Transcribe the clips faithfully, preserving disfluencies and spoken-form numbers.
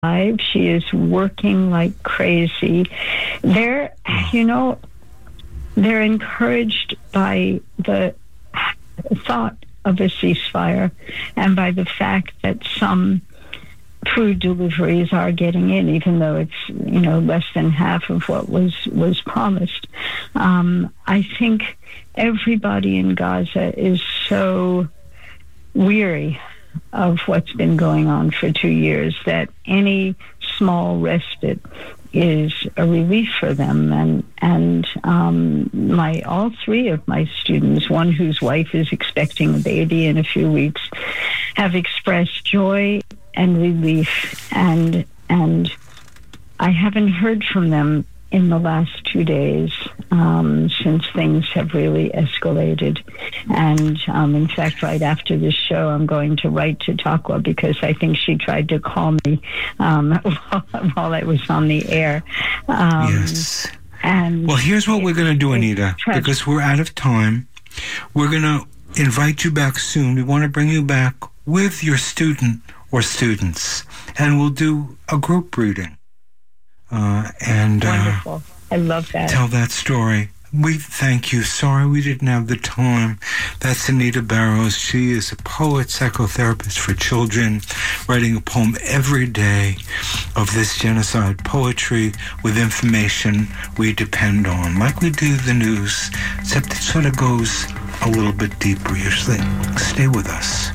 She is working like crazy. They're, you know, they're encouraged by the thought of a ceasefire and by the fact that some food deliveries are getting in, even though it's, you know, less than half of what was, was promised. Um, I think everybody in Gaza is so weary of what's been going on for two years that any small respite is a relief for them. And and um, my all three of my students, one whose wife is expecting a baby in a few weeks, have expressed joy and relief. And and I haven't heard from them in the last two days um, since things have really escalated. And um, in fact, right after this show, I'm going to write to Takwa because I think she tried to call me um, while I was on the air. Um, yes. And well, here's what we're going to do, Anita, tragic. Because we're out of time. We're going to invite you back soon. We want to bring you back with your student or students, and we'll do a group reading. Uh, and Wonderful. Uh, I love that. Tell that story. We thank you. Sorry we didn't have the time. That's Anita Barrows. She is a poet, psychotherapist for children, writing a poem every day of this genocide poetry with information we depend on, like we do the news, except it sort of goes a little bit deeper usually. Stay with us.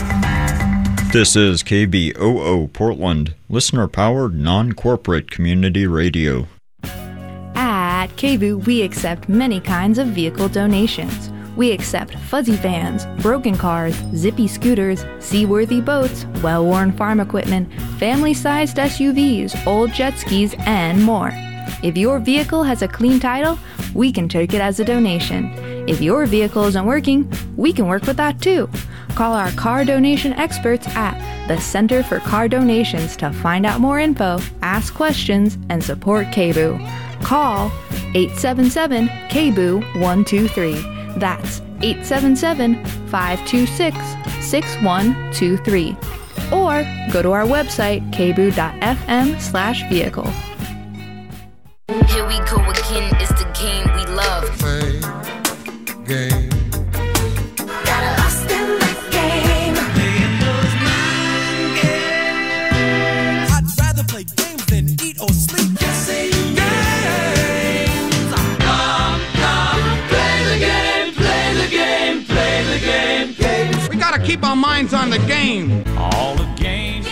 This is K B O O Portland, listener-powered, non-corporate community radio. At K B O O, we accept many kinds of vehicle donations. We accept fuzzy vans, broken cars, zippy scooters, seaworthy boats, well-worn farm equipment, family-sized S U Vs, old jet skis, and more. If your vehicle has a clean title, we can take it as a donation. If your vehicle isn't working, we can work with that too. Call our car donation experts at the Center for Car Donations to find out more info, ask questions, and support K B O O. Call eight seven seven K B O O one two three. That's eight seven seven, five two six, six one two three. Or go to our website, k b o o dot f m slash vehicle. Here we go again, it's the game we love. Play game. Got lost in the game. Playing those mind games. I'd rather play games than eat or sleep. Guessing games. Come, come, play the game, play the game, play the game. Games. We gotta keep our minds on the game. All the games.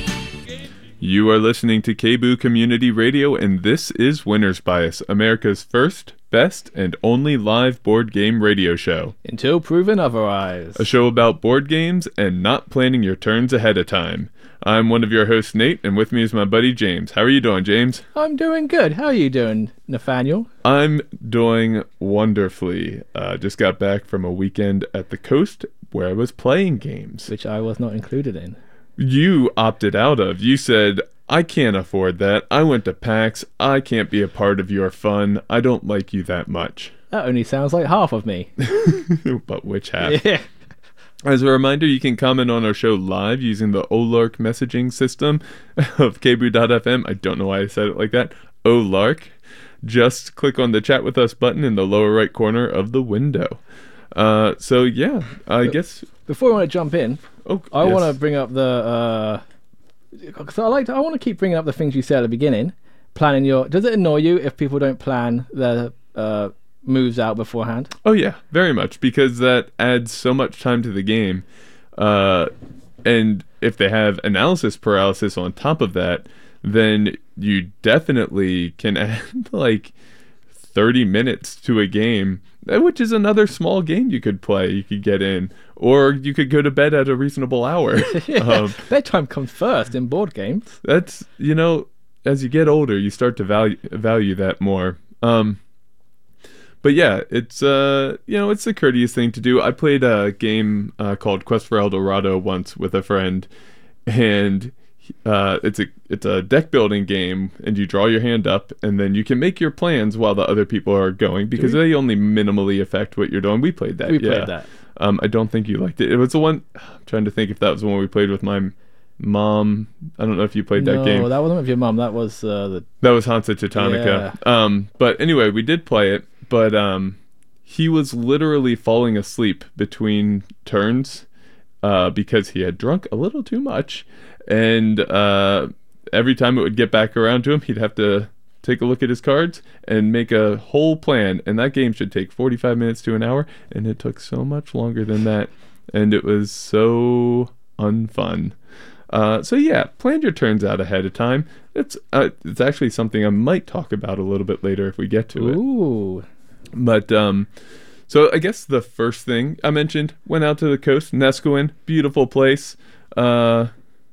You are listening to K B O O Community Radio, and this is Winner's Bias, America's first, best, and only live board game radio show. Until proven otherwise. A show about board games and not planning your turns ahead of time. I'm one of your hosts, Nate, and with me is my buddy, James. How are you doing, James? I'm doing good. How are you doing, Nathaniel? I'm doing wonderfully. Uh, just got back from a weekend at the coast where I was playing games. Which I was not included in. You opted out of. You said, I can't afford that. I went to PAX. I can't be a part of your fun. I don't like you that much. That only sounds like half of me. But which half? Yeah. As a reminder, you can comment on our show live using the Olark messaging system of k b o o dot f m. I don't know why I said it like that. Olark. Just click on the chat with us button in the lower right corner of the window. Uh, so yeah, I but guess before I want to jump in, oh, I yes. want to bring up the. Uh, so I like. To, I want to keep bringing up the things you said at the beginning. Planning your. Does it annoy you if people don't plan their uh, moves out beforehand? Oh yeah, very much, because that adds so much time to the game, uh, and if they have analysis paralysis on top of that, then you definitely can add like thirty minutes to a game, which is another small game you could play, you could get in, or you could go to bed at a reasonable hour. yeah, um, bedtime comes first in board games. That's, you know, as you get older, you start to value value that more. Um, but yeah, it's uh, you know, it's a courteous thing to do. I played a game uh, called Quest for El Dorado once with a friend, and uh, it's a it's a deck building game, and you draw your hand up, and then you can make your plans while the other people are going, because they only minimally affect what you're doing. We played that. We yeah. played that. Um, I don't think you liked it. It was the one. I'm trying to think if that was the one we played with my Mom. I don't know if you played no, that game. that wasn't with your mum. That was uh, the. That was Hansa Teutonica. Um, but anyway, we did play it, but um, he was literally falling asleep between turns uh, because he had drunk a little too much, and uh, every time it would get back around to him, he'd have to take a look at his cards and make a whole plan. And that game should take forty-five minutes to an hour, and it took so much longer than that, and it was so unfun. Uh, so yeah, plan your turns out ahead of time. It's uh, it's actually something I might talk about a little bit later if we get to it. Ooh. But um, so I guess the first thing I mentioned, went out to the coast, Neskowin, beautiful place. Uh,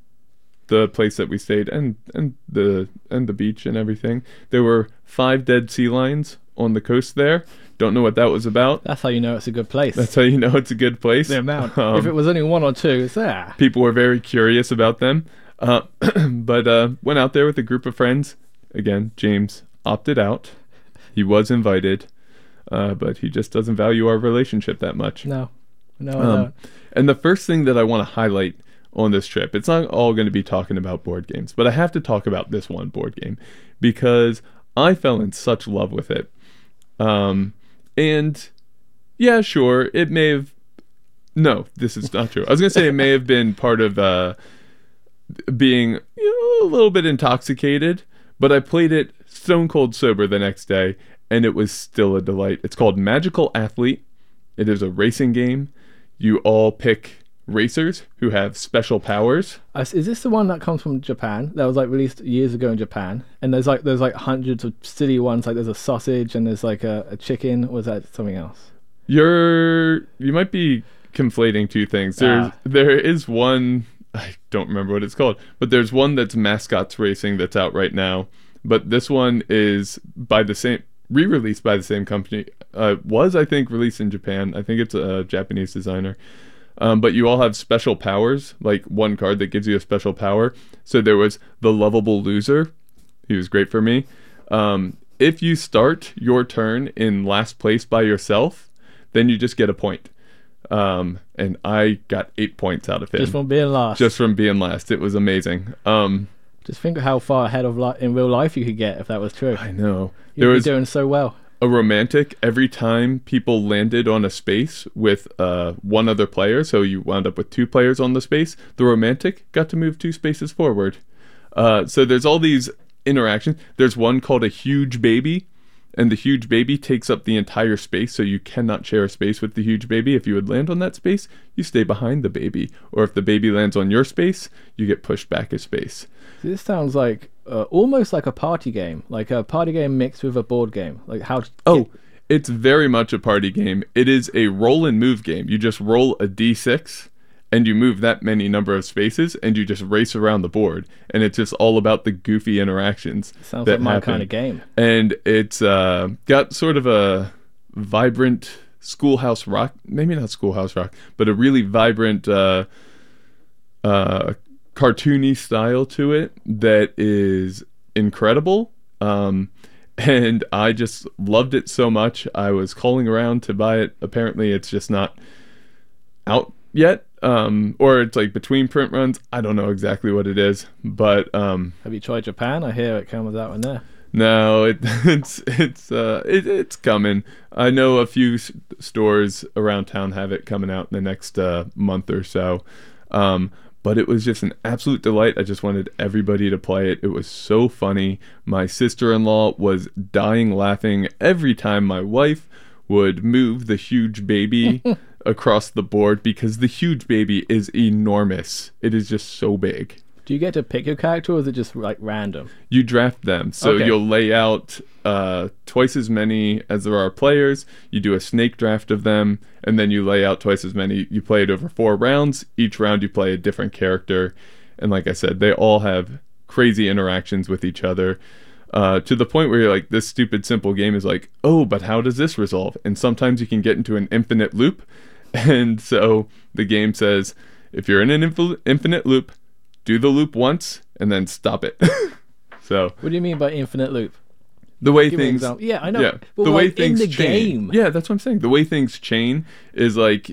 the place that we stayed, and and the and the beach and everything. There were five dead sea lions on the coast there. Don't know what that was about. That's how you know it's a good place. That's how you know it's a good place. The amount. Um, if it was only one or two, it's there. People were very curious about them. Uh, but uh, went out there with a group of friends. Again, James opted out. He was invited, uh, but he just doesn't value our relationship that much. No. No, I um, don't. And the first thing that I want to highlight on this trip, it's not all going to be talking about board games, but I have to talk about this one board game because I fell in such love with it. Um... And yeah, sure, it may have. No, this is not true. I was gonna say it may have been part of uh, being you know, a little bit intoxicated, but I played it stone cold sober the next day, and it was still a delight. It's called Magical Athlete. It is a racing game. You all pick racers who have special powers. Uh, Is this the one that comes from Japan? That was like released years ago in Japan, and there's like there's like hundreds of silly ones. Like there's a sausage and there's like a, a chicken. Or was that something else? You're you might be conflating two things. There's Ah. there is one, I don't remember what it's called, but there's one that's Mascots Racing that's out right now. But this one is by the same re-released by the same company. Uh, was I think released in Japan. I think it's a Japanese designer. Um, but you all have special powers, like one card that gives you a special power. So there was the Lovable Loser. He was great for me. Um, if you start your turn in last place by yourself, then you just get a point. Um, and I got eight points out of him. Just from being last. Just from being last. It was amazing. Um, Just think of how far ahead of li- in real life you could get if that was true. I know. You'd There be was doing so well. a romantic every time people landed on a space with uh, one other player, so you wound up with two players on the space. The romantic got to move two spaces forward. Uh, so there's all these interactions. There's one called a huge baby, and the huge baby takes up the entire space, so you cannot share a space with the huge baby. If you would land on that space, you stay behind the baby. Or if the baby lands on your space, you get pushed back a space. This sounds like uh, almost like a party game, like a party game mixed with a board game. Like how? To Oh, get- it's very much a party game. It is a roll and move game. You just roll a d six and you move that many number of spaces and you just race around the board. And it's just all about the goofy interactions. sounds that like my happen. kind of game. And it's uh, got sort of a vibrant Schoolhouse Rock, maybe not Schoolhouse Rock, but a really vibrant uh, uh, cartoony style to it that is incredible. Um, and I just loved it so much. I was calling around to buy it. Apparently it's just not out yet. Um, or it's like between print runs. I don't know exactly what it is, but um, Have you tried Japan? I hear it comes out in there. no, it, it's it's uh, it, it's coming. I know a few s- stores around town have it coming out in the next uh, month or so. Um, but it was just an absolute delight. I just wanted everybody to play it. It was so funny. My sister-in-law was dying laughing every time my wife would move the huge baby across the board because the huge baby is enormous. It is just so big. Do you get to pick your character, or is it just like random? You draft them. So Okay. you'll lay out uh, twice as many as there are players. You do a snake draft of them, and then you lay out twice as many. You play it over four rounds. Each round you play a different character. And like I said, they all have crazy interactions with each other. Uh, to the point where you're like, this stupid simple game is like, oh, but how does this resolve? And sometimes you can get into an infinite loop. And so the game says, if you're in an infi- infinite loop, do the loop once and then stop it. So What do you mean by infinite loop? the way Give me an things, example. Yeah, I know. yeah, But the way like in things the chain. game. Yeah, that's what I'm saying. The way things chain is like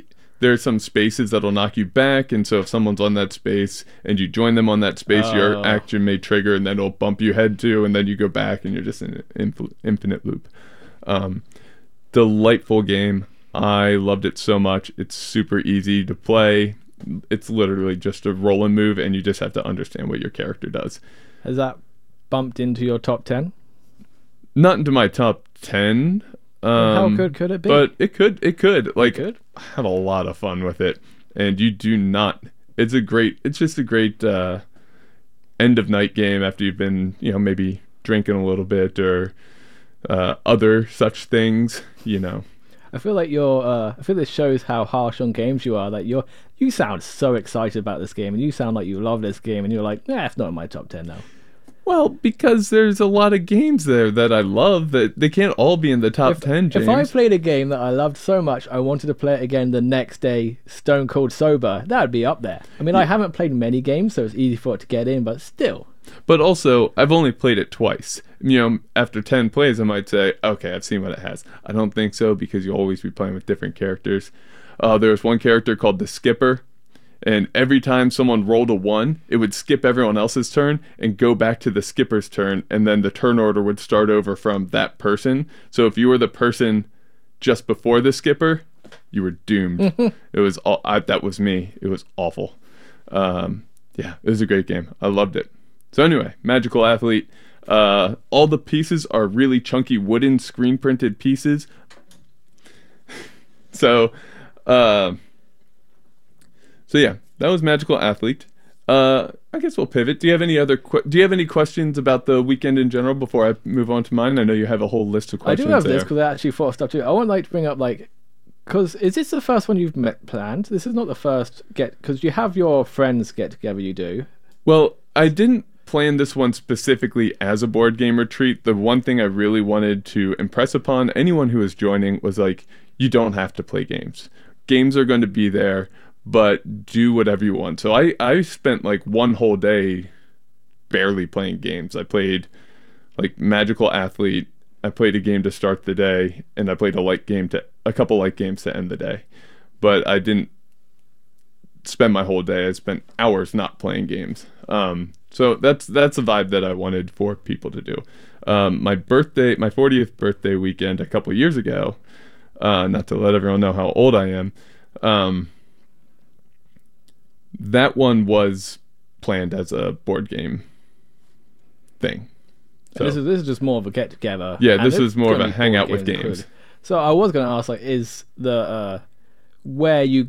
there are some spaces that'll knock you back, and so if someone's on that space and you join them on that space, Oh. your action may trigger, and then it'll bump you head to, and then you go back, and you're just in an inf- infinite loop. Um, delightful game. I loved it so much. It's super easy to play. It's literally just a roll and move, and you just have to understand what your character does. Has that bumped into your top ten? Not into my top ten. Um, How good could it be? But it could. It could. Like, could? I had a lot of fun with it, and you do not. It's a great. It's just a great uh, end of night game after you've been, you know, maybe drinking a little bit or uh, other such things. You know. I feel like you're. Uh, I feel this shows how harsh on games you are. That you're. You sound so excited about this game, and you sound like you love this game, and you're like, nah, it's not in my top ten now. Well, because there's a lot of games there that I love that they can't all be in the top If, ten, James. if I played a game that I loved so much, I wanted to play it again the next day, stone cold sober, that would be up there. I mean, I haven't played many games, so it's easy for it to get in, but still. But also, I've only played it twice. You know, after ten plays, I might say, okay, I've seen what it has. I don't think so, because you'll always be playing with different characters. Uh, there was one character called the Skipper, and every time someone rolled a one, it would skip everyone else's turn and go back to the skipper's turn, and then the turn order would start over from that person. So if you were the person just before the skipper, you were doomed. It was all, I, that was me. It was awful. Um, yeah, it was a great game. I loved it. So anyway, Magical Athlete. Uh, all the pieces are really chunky wooden screen printed pieces. so, uh, so yeah, that was Magical Athlete. Uh, I guess we'll pivot. Do you have any other? Que- do you have any questions about the weekend in general before I move on to mine? I know you have a whole list of I questions. do have there. this because I actually thought of stuff too. I would like to bring up, like, because is this the first one you've met planned? This is not the first get, because you have your friends get together, you do. Well, I didn't plan this one specifically as a board game retreat. The one thing I really wanted to impress upon anyone who is joining was, like, you don't have to play games. Games are going to be there, but do whatever you want. So I, I spent like one whole day barely playing games. I played like Magical Athlete. I played a game to start the day, and I played a light game to a couple light games to end the day. But I didn't spend my whole day. I spent hours not playing games. Um, so that's that's a vibe that I wanted for people to do. Um, my birthday, my fortieth birthday weekend a couple years ago, uh, not to let everyone know how old I am, um, that one was planned as a board game thing. So, This is this is just more of a get together. yeah, this is more of a hangout with games. included. So I was going to ask, like, is the uh, where you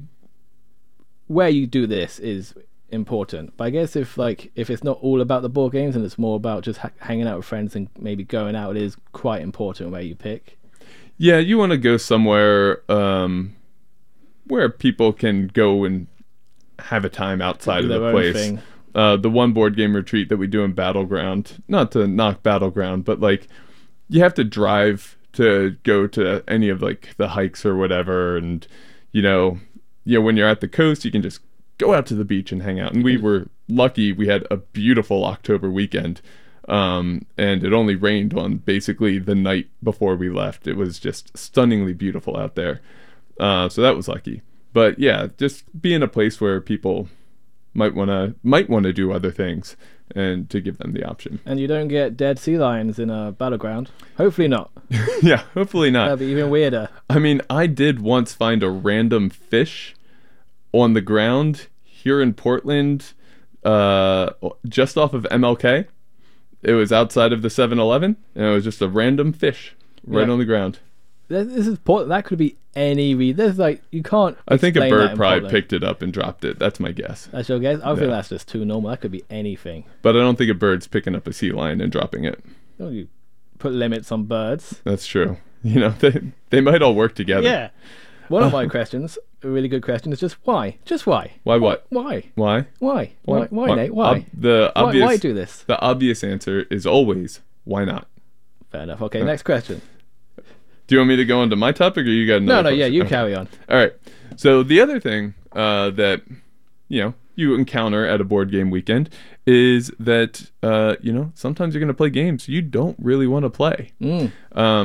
where you do this is important, but I guess if like if it's not all about the board games and it's more about just ha- hanging out with friends and maybe going out, it is quite important where you pick. Yeah, you want to go somewhere um, where people can go and have a time outside Do of the their own place. thing. Uh, the one board game retreat that we do in Battleground, not to knock Battleground, but like you have to drive to go to any of like the hikes or whatever, and you know, you know when you're at the coast, you can just go out to the beach and hang out. And we were lucky; we had a beautiful October weekend, um, and it only rained on basically the night before we left. It was just stunningly beautiful out there, uh, so that was lucky. But yeah, just be in a place where people might want to might want to do other things, and to give them the option. And you don't get dead sea lions in a Battleground. Hopefully not. Yeah, hopefully not. That'd be even weirder. I mean, I did once find a random fish on the ground here in Portland, uh, just off of M L K. It was outside of the seven eleven, and it was just a random fish right Yeah. on the ground. This this is Port- that could be any re- There's like you can't. I think a explain that bird in probably Portland. picked it up and dropped it. That's my guess. That's your guess. I Yeah. think that's just too normal. That could be anything. But I don't think a bird's picking up a sea lion and dropping it. Don't you put limits on birds? That's true. You know, they they might all work together. Yeah. One of my questions, a really good question, is just why? Just why? Why what? Why? Why? Why? Why? Why, Why- Nate? Why? ob- the Why- obvious, why do this? The obvious answer is always, why not? Fair enough. Okay, next question. Do you want me to go on to my topic, or you got No, another no, yeah, question? you Okay. carry on. All right. So the other thing uh, that you know you encounter at a board game weekend is that uh, you know sometimes you're going to play games you don't really want to play. Mm. Um,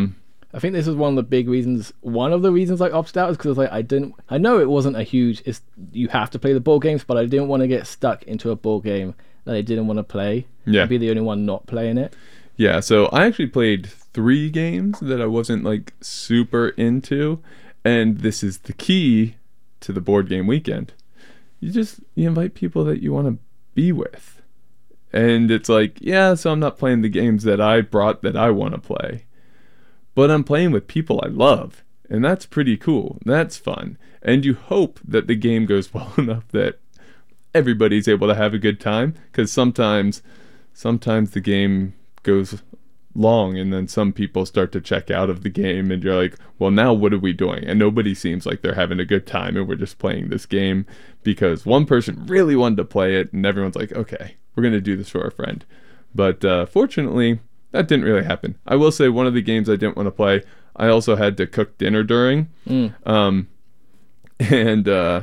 I think this was one of the big reasons. One of the reasons I opted out is because like I didn't. I know it wasn't a huge. It's you have to play the board games, but I didn't want to get stuck into a board game that I didn't want to play. Yeah. I'd be the only one not playing it. Yeah, so I actually played three games that I wasn't like super into, and this is the key to the board game weekend. You just you invite people that you want to be with. And it's like, yeah, so I'm not playing the games that I brought that I want to play. But I'm playing with people I love, and that's pretty cool. That's fun. And you hope that the game goes well enough that everybody's able to have a good time, because sometimes sometimes the game goes long and then some people start to check out of the game and you're like, well, now what are we doing? And nobody seems like they're having a good time and we're just playing this game because one person really wanted to play it and everyone's like, okay, we're going to do this for our friend. But uh, fortunately, that didn't really happen. I will say one of the games I didn't want to play, I also had to cook dinner during. Mm. Um, and uh,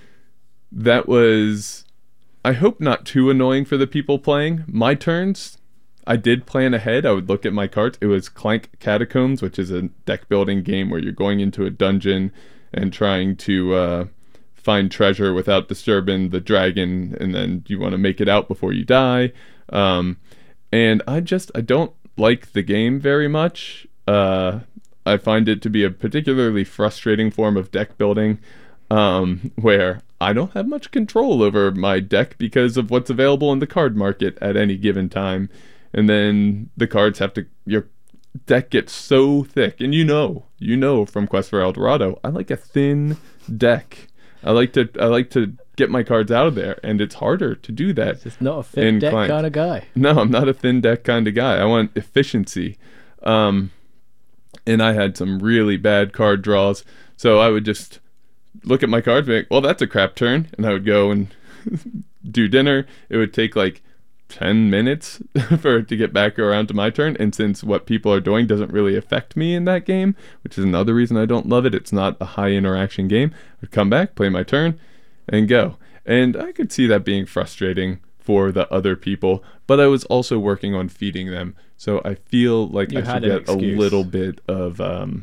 that was, I hope, not too annoying for the people playing. My turns, I did plan ahead. I would look at my cards. It was Clank Catacombs, which is a deck building game where you're going into a dungeon and trying to uh, find treasure without disturbing the dragon, and then you want to make it out before you die. Um, and I just, I don't like the game very much. Uh, I find it to be a particularly frustrating form of deck building um, where I don't have much control over my deck because of what's available in the card market at any given time. And then the cards have to, your deck gets so thick. And you know, you know from Quest for El Dorado, I like a thin deck. I like to, I like to get my cards out of there, and it's harder to do that. It's just not a thin deck kind of guy. No, I'm not a thin deck kind of guy. I want efficiency. Um, and I had some really bad card draws. So I would just look at my cards and be like, well, that's a crap turn. And I would go and do dinner. It would take like ten minutes for it to get back around to my turn, and since what people are doing doesn't really affect me in that game, which is another reason I don't love it, it's not a high interaction game, I'd come back, play my turn, and go. And I could see that being frustrating for the other people, but I was also working on feeding them, so I feel like You I had should an get a excuse. little bit of um,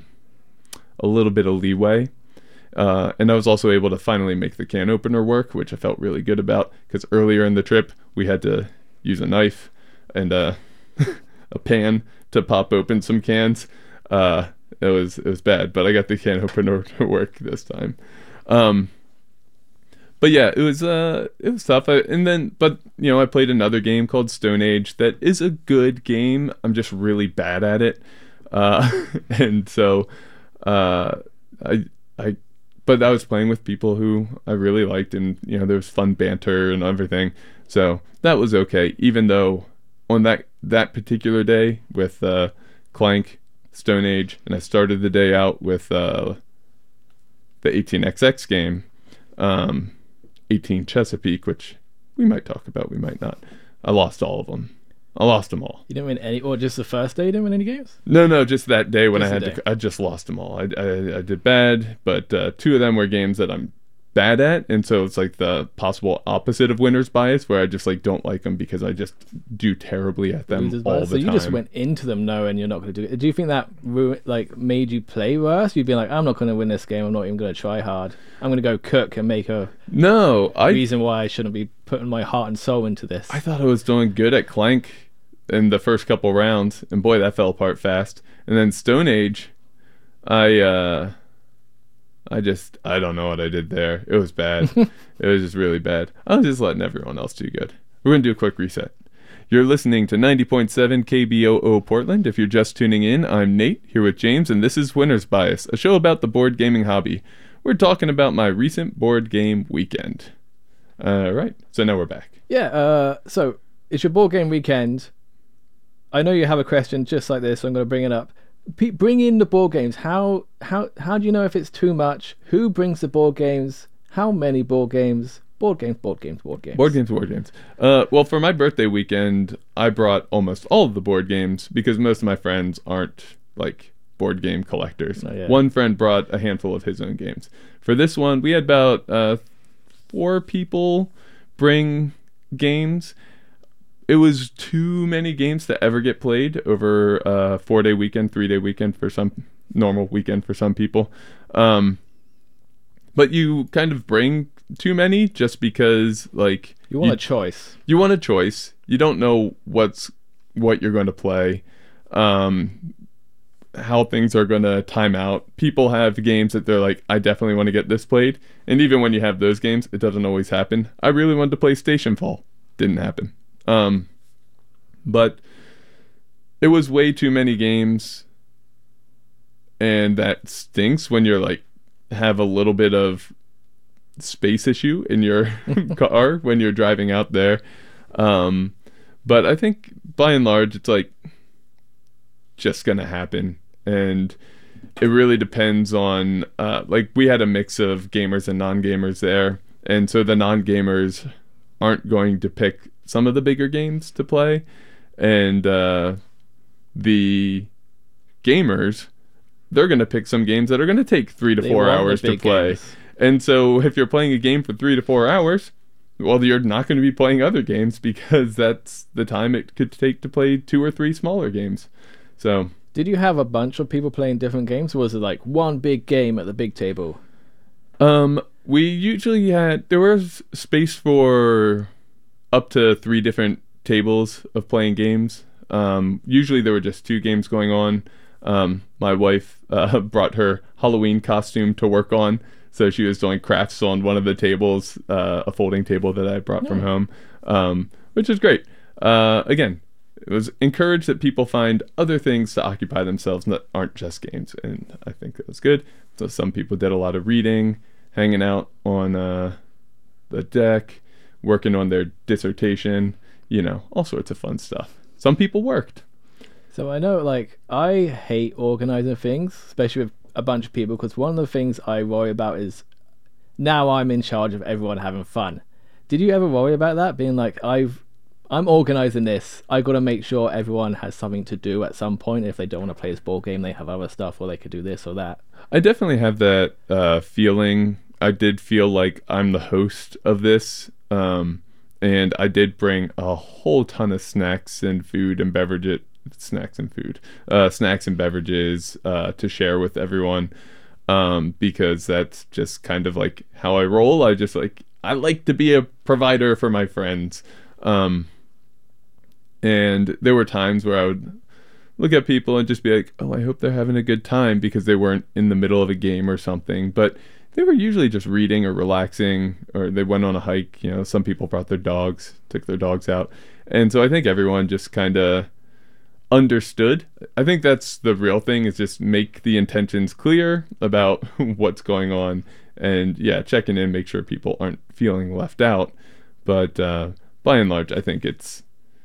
a little bit of leeway. Uh, and I was also able to finally make the can opener work, which I felt really good about, because earlier in the trip we had to use a knife and uh, a pan to pop open some cans. Uh, it was it was bad, but I got the can opener to work this time. Um, but yeah, it was uh, it was tough. I, and then, but you know, I played another game called Stone Age that is a good game. I'm just really bad at it, uh, and so uh, I I. But I was playing with people who I really liked, and you know, there was fun banter and everything. So that was okay, even though on that that particular day with uh, Clank, Stone Age, and I started the day out with uh, the eighteen X X game, um, eighteen Chesapeake, which we might talk about, we might not. I lost all of them. I lost them all. You didn't win any, or just the first day you didn't win any games? No, no, just that day when Just I had the to. day. I just lost them all. I, I, I did bad, but uh, two of them were games that I'm bad at, and so it's like the possible opposite of winner's bias, where I just like don't like them because I just do terribly at them Losers all bias. the so time. you just went into them knowing you're not going to do it. Do you think that ru- like made you play worse? You'd be like, I'm not going to win this game. I'm not even going to try hard. I'm going to go cook and make a No, I reason why I shouldn't be putting my heart and soul into this. I thought I was doing good at Clank in the first couple rounds, and boy, that fell apart fast. And then Stone Age, I uh, I just I don't know what I did there. It was bad. It was just really bad. I was just letting everyone else do good. We're gonna do a quick reset. You're listening to ninety point seven K B O O Portland. If you're just tuning in, I'm Nate, here with James, and this is Winner's Bias, a show about the board gaming hobby. We're talking about my recent board game weekend. All right, so now we're back. Yeah, uh, so it's your board game weekend. I know you have a question just like this, so I'm going to bring it up. P- bring in the board games. How how how do you know if it's too much? Who brings the board games? How many board games? Board games, board games, board games. Board games, board games. Uh, well, for my birthday weekend, I brought almost all of the board games because most of my friends aren't like board game collectors. Oh, yeah. One friend brought a handful of his own games. For this one, we had about uh, four people bring games. it was too many games to ever get played over a four-day weekend, three-day weekend for some, normal weekend for some people. Um, but you kind of bring too many just because, like... You want you, a choice. You want a choice. You don't know what's what you're going to play, um, how things are going to time out. People have games that they're like, I definitely want to get this played. And even when you have those games, it doesn't always happen. I really wanted to play Stationfall. Didn't happen. Um, but it was way too many games, and that stinks when you're like have a little bit of space issue in your car when you're driving out there. Um, but I think by and large, it's like just gonna happen, and it really depends on uh, like we had a mix of gamers and non-gamers there, and so the non-gamers aren't going to pick some of the bigger games to play, and uh, the gamers, they're going to pick some games that are going to take three to they four hours to play. Games. And so if you're playing a game for three to four hours, well, you're not going to be playing other games because that's the time it could take to play two or three smaller games. So, did you have a bunch of people playing different games, or was it like one big game at the big table? Um, we usually had, there was space for up to three different tables of playing games. Um, usually there were just two games going on. Um, my wife uh, brought her Halloween costume to work on, so she was doing crafts on one of the tables, uh, a folding table that I brought yeah. from home, um, which is great. Uh, again, it was encouraged that people find other things to occupy themselves that aren't just games, and I think that was good. So some people did a lot of reading, hanging out on uh, the deck, working on their dissertation, you know, all sorts of fun stuff. Some people worked. So I know, like, I hate organizing things, especially with a bunch of people, because one of the things I worry about is now I'm in charge of everyone having fun. Did you ever worry about that? Being like, I've, I'm organizing this, I got to make sure everyone has something to do at some point. If they don't want to play this board game, they have other stuff, or they could do this or that. I definitely have that uh, feeling. I did feel like I'm the host of this. Um, and I did bring a whole ton of snacks and food and beverages, snacks and food, uh, snacks and beverages uh, to share with everyone, um, because that's just kind of like how I roll. I just like, I like to be a provider for my friends. Um, and there were times where I would look at people and just be like, oh, I hope they're having a good time, because they weren't in the middle of a game or something. But they were usually just reading or relaxing, or they went on a hike. You know, some people brought their dogs, took their dogs out. And so I think everyone just kind of understood. I think that's the real thing, is just make the intentions clear about what's going on. And yeah, checking in, make sure people aren't feeling left out. But uh, by and large, I think it's,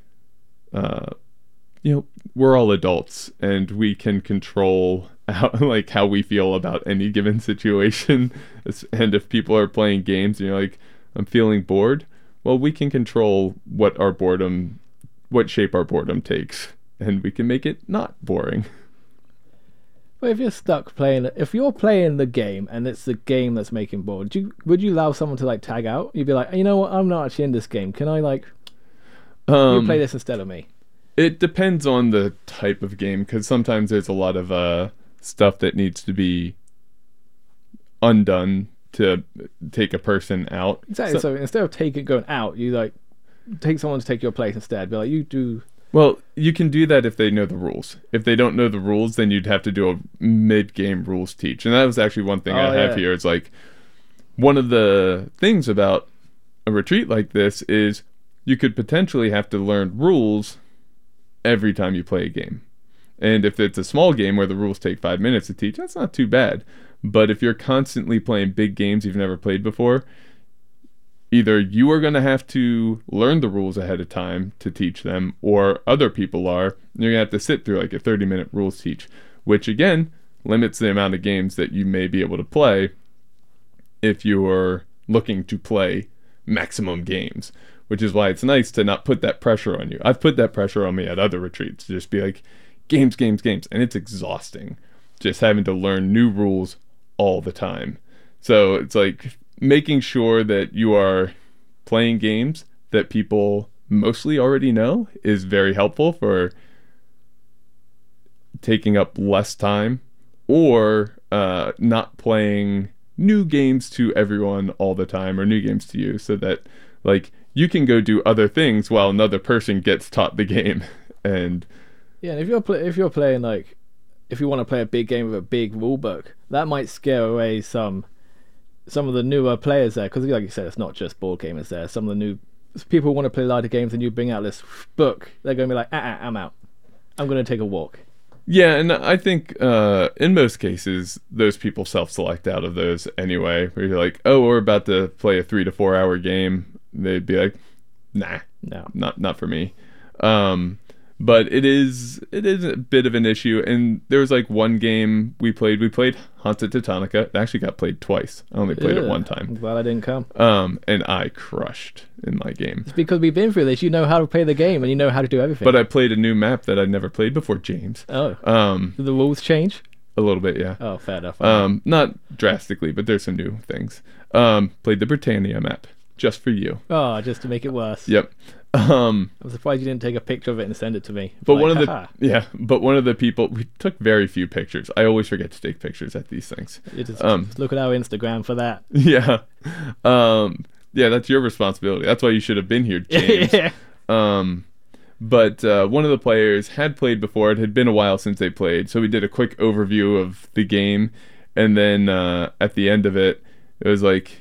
uh, you know, we're all adults and we can control how, like how we feel about any given situation. And if people are playing games and you're like, I'm feeling bored, well, we can control what our boredom, what shape our boredom takes, and we can make it not boring. But if you're stuck playing, if you're playing the game and it's the game that's making bored, would you, would you allow someone to like tag out? You'd be like, you know what, I'm not actually in this game. Can I like, um, you play this instead of me? It depends on the type of game, because sometimes there's a lot of uh, stuff that needs to be undone to take a person out. Exactly. So, so instead of taking going out, you like take someone to take your place instead. Be like, you do. Well, you can do that if they know the rules. If they don't know the rules, then you'd have to do a mid-game rules teach. And that was actually one thing oh, I have yeah. here. It's like, one of the things about a retreat like this is you could potentially have to learn rules every time you play a game. And if it's a small game where the rules take five minutes to teach, that's not too bad. But if you're constantly playing big games you've never played before, either you are going to have to learn the rules ahead of time to teach them, or other people are. You're going to have to sit through like a thirty minute rules teach, which again limits the amount of games that you may be able to play if you're looking to play maximum games, which is why it's nice to not put that pressure on you. I've put that pressure on me at other retreats to just be like, games, games, games. And it's exhausting just having to learn new rules all the time. So it's like making sure that you are playing games that people mostly already know is very helpful for taking up less time, or uh, not playing new games to everyone all the time, or new games to you, so that like you can go do other things while another person gets taught the game. And yeah, and if you're play- if you're playing like if you want to play a big game with a big rule book, that might scare away some some of the newer players there, because like you said, it's not just board gamers there. Some of the new people who want to play lighter games, and you bring out this book, they're going to be like, ah, ah, I'm out. I'm going to take a walk. Yeah, and I think uh, in most cases, those people self-select out of those anyway. Where you're like, oh, we're about to play a three to four hour game. They'd be like, nah, no, not not for me. Um, but it is it is a bit of an issue. And there was like one game we played. We played Haunted Teutonica. It actually got played twice. I only played Ugh, it one time. I'm glad I didn't come. Um, and I crushed in my game. It's because we've been through this. You know how to play the game, and you know how to do everything. But I played a new map that I'd never played before, James. Oh. Um, Did the rules change? A little bit, yeah. Oh, fair enough. Um, not drastically, but there's some new things. Um, played the Britannia map just for you. Oh, just to make it worse. Yep. Um, I'm surprised you didn't take a picture of it and send it to me. But Like, one of the haha. yeah, but one of the people, we took very few pictures. I always forget to take pictures at these things. You just, Um, just look at our Instagram for that. Yeah. Um, yeah, that's your responsibility. That's why you should have been here, James. Yeah. Um, but uh, one of the players had played before. It had been a while since they played, so we did a quick overview of the game, and then uh, at the end of it, it was like,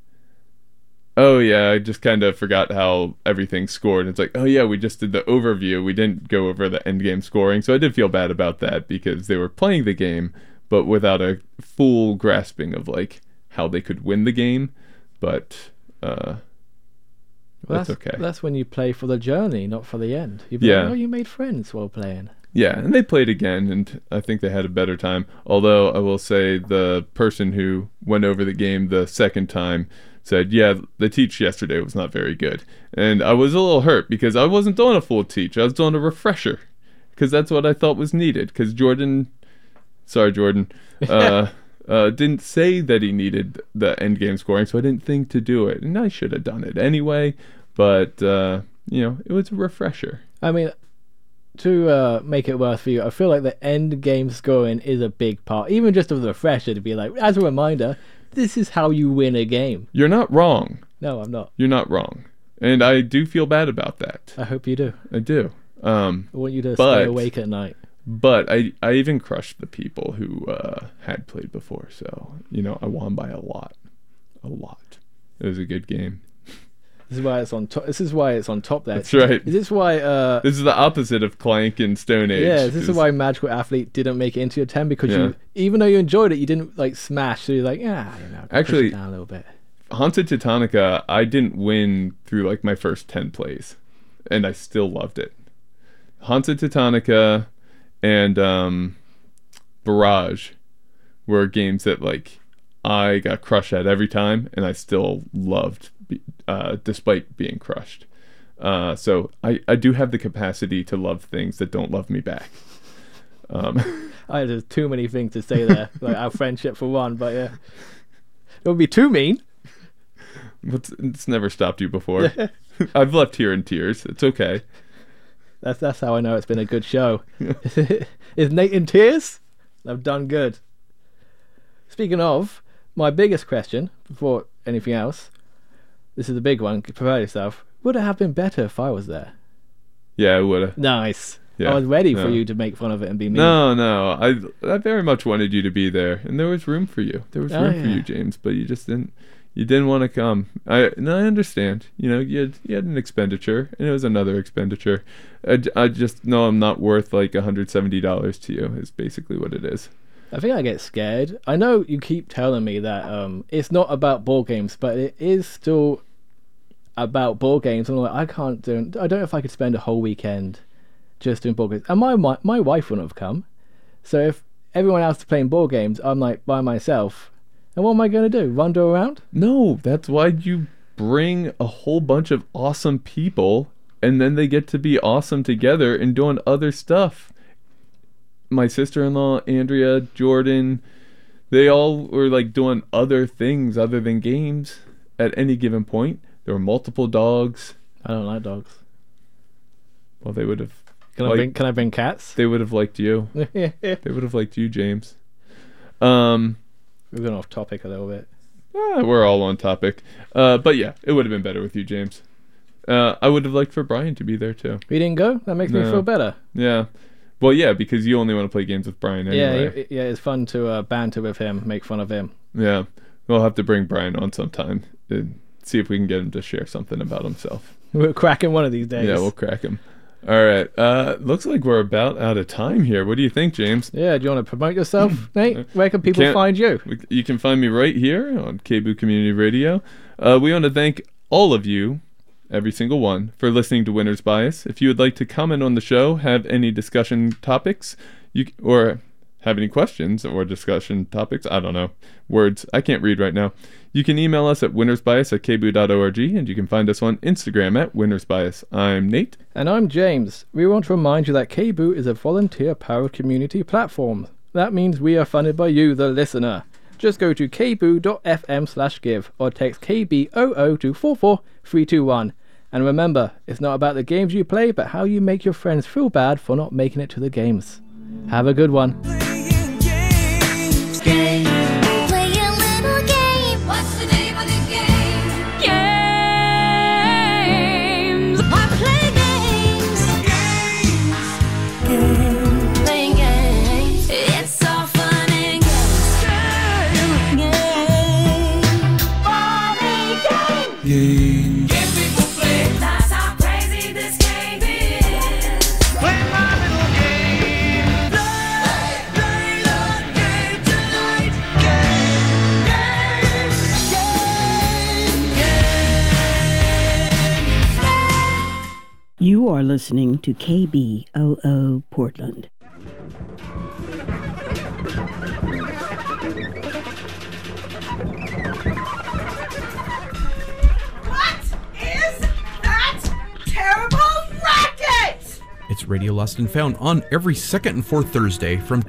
oh yeah, I just kind of forgot how everything scored. It's like, oh yeah, we just did the overview. We didn't go over the end game scoring. So I did feel bad about that, because they were playing the game, but without a full grasping of like how they could win the game. But uh, Well, that's, okay. That's when you play for the journey, not for the end. You Yeah. like, oh, you made friends while playing. Yeah, and they played again, and I think they had a better time. Although I will say the person who went over the game the second time said, yeah, the teach yesterday was not very good. And I was a little hurt, because I wasn't doing a full teach. I was doing a refresher, because that's what I thought was needed. Because Jordan, sorry, Jordan, uh, uh, didn't say that he needed the end game scoring, so I didn't think to do it. And I should have done it anyway, but, uh, you know, it was a refresher. I mean, to uh, make it worse for you, I feel like the end game scoring is a big part. Even just of the refresher, to be like, as a reminder, this is how you win a game. You're not wrong. No, I'm not. You're not wrong. And I do feel bad about that. I hope you do. I do. Um, I want you to but, stay awake at night. But I, I even crushed the people who uh, had played before. So, you know, I won by a lot. A lot. It was a good game. This is why it's on top. This is why it's on top there. That's right. Is this why? Uh, this is the opposite of Clank and Stone Age. Yeah, this is why Magical Athlete didn't make it into your ten, because Yeah. you, even though you enjoyed it, you didn't like smash. So you're like, yeah, you know, Actually, push it down a little bit. Haunted Teutonica, I didn't win through like my first ten plays, and I still loved it. Haunted Teutonica and um, Barrage were games that like I got crushed at every time, and I still loved, uh, despite being crushed. Uh, so I, I do have the capacity to love things that don't love me back. Um, I there's too many things to say there, like our friendship for one, but yeah, it would be too mean. It's, it's never stopped you before. I've left here in tears. It's okay. That's that's how I know it's been a good show. Is Nate in tears? I've done good. Speaking of, my biggest question before anything else, this is the big one. Prepare yourself. Would it have been better if I was there? Yeah, I would have. Nice. Yeah, I was ready no. for you to make fun of it and be mean. No, no. I I very much wanted you to be there, and there was room for you. There was Oh, room for yeah. you, James, but you just didn't. You didn't want to come. I and I understand. You know, you had, you had an expenditure, and it was another expenditure. I, j- I just know I'm not worth like one hundred seventy dollars to you. Is basically what it is. I think I get scared. I know you keep telling me that um, it's not about board games, but it is still about board games. I'm like, I can't do. I don't know if I could spend a whole weekend just doing board games. And my my, my wife wouldn't have come. So if everyone else is playing board games, I'm like by myself. And what am I going to do? Wander around? No, that's why you bring a whole bunch of awesome people, and then they get to be awesome together and doing other stuff. My sister-in-law, Andrea, Jordan, they all were like doing other things other than games at any given point. There were multiple dogs. I don't like dogs. Well, they would have. Can I bring? Can I bring cats? They would have liked you. They would have liked you, James. Um, we're going off topic a little bit. Uh, we're all on topic. Uh, but yeah, it would have been better with you, James. Uh, I would have liked for Brian to be there too. He didn't go? That makes no. me feel better. Yeah. Well, yeah, because you only want to play games with Brian anyway. Yeah, yeah, it's fun to uh, banter with him, make fun of him. Yeah. We'll have to bring Brian on sometime and see if we can get him to share something about himself. We'll crack him one of these days. Yeah, we'll crack him. All right. Uh, looks like we're about out of time here. What do you think, James? Yeah, do you want to promote yourself, Nate? Where can people find you? You can find me right here on K B O O Community Radio. Uh, we want to thank all of you, every single one, for listening to Winner's Bias. If you would like to comment on the show, have any discussion topics, you or have any questions or discussion topics, I don't know, words, I can't read right now, you can email us at winnersbias at k b o o dot org, and you can find us on Instagram at winnersbias. I'm Nate. And I'm James. We want to remind you that K B O O is a volunteer-powered community platform. That means we are funded by you, the listener. Just go to k b o o dot f m slash give or text K B O O to four four three two one. And remember, it's not about the games you play, but how you make your friends feel bad for not making it to the games. Have a good one. Playing games. Game. Play a little game. What's the name of the game? Games. I play games. Games. Games. Playing games. It's all fun and games. Games. Games. Games. Game people play. That's how crazy this game is. Play my little game. Play, play the game tonight. Game, game, game, game. You are listening to K B O O Portland. What is that terrible racket? It's Radio Lost and Found on every second and fourth Thursday from